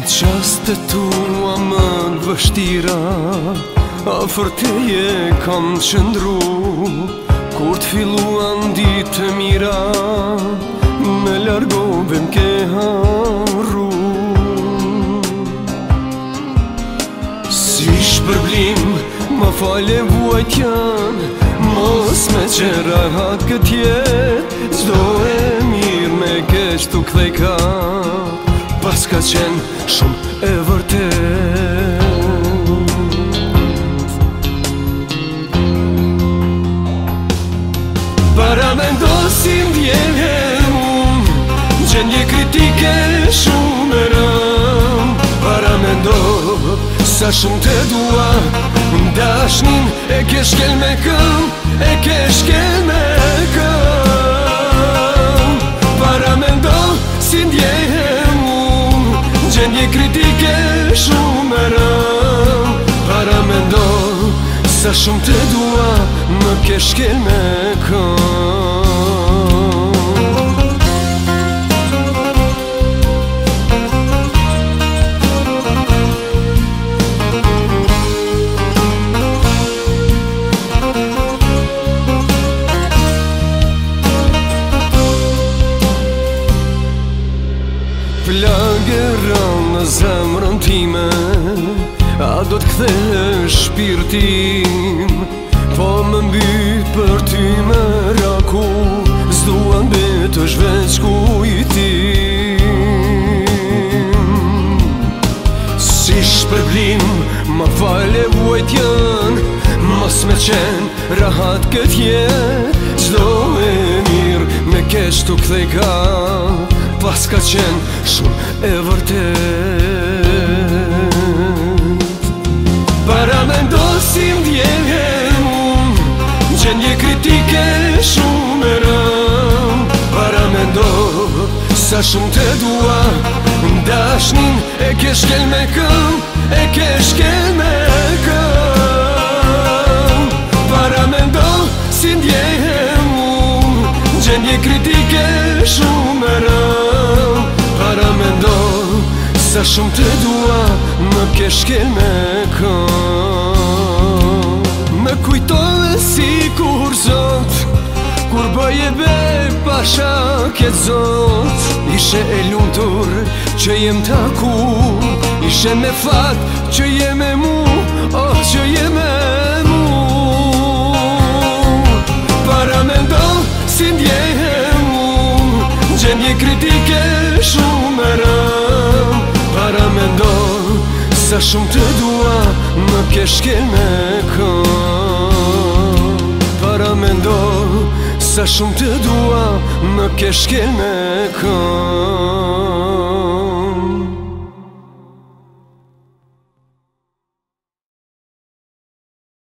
Qastet tua më të vështira afër teje kam qëndru, kur t'filluan ditë të mira me largove m'ke harru. Si shpërblim ma fale vuajtjan, mos me qera hat këtë jet, s'do e mirë me keq t'u kthej ka, pas ka qenë shumë e vërtet. Para me ndosim djelhe unë, gjendje kritike shumë e rëm. Para me ndo sa shumë te dua, dashnin e ke shkel me këm, e ke shkel me këm. Para me ndo si ndjehe gjendje kritike shumë e rëm. Para me ndo sa shumë te dua, më ke shkel me këm. Plagëra në zemrën time, a do t'kthesh shpirtin, po më mbyt për ty me raku, s'dua mbetësh veç kujtim. Si shpërblim ma fale vuajtjan, mos me qenë rahat këtë jet, s'do e mirë me keq t'u kthej ka, pas ka qenë shumë e vërtet. Para me ndosim djelhe unë, gjendje kritike shumë e rëm. Para me ndo sa shumë te dua, dashnin e ke shkel me këm, e ke shkel me këm. Para me ndo si ndjehe unë, gjendje kritike shumë e rëm. Para me ndo sa shumë te dua, më ke shkel me këm. Më kujtove si kur zot, kur bëje be pasha këtë zot. Ishe e lumtur që jem taku, ishe me fat që jem e mu, oh që jem e mu. Para me ndo si ndjehe gjendje kritike shumë e rëm. Para me ndo sa shumë te dua, më ke shkel me këm. Para me ndo sa shumë te dua, më ke shkel me këm.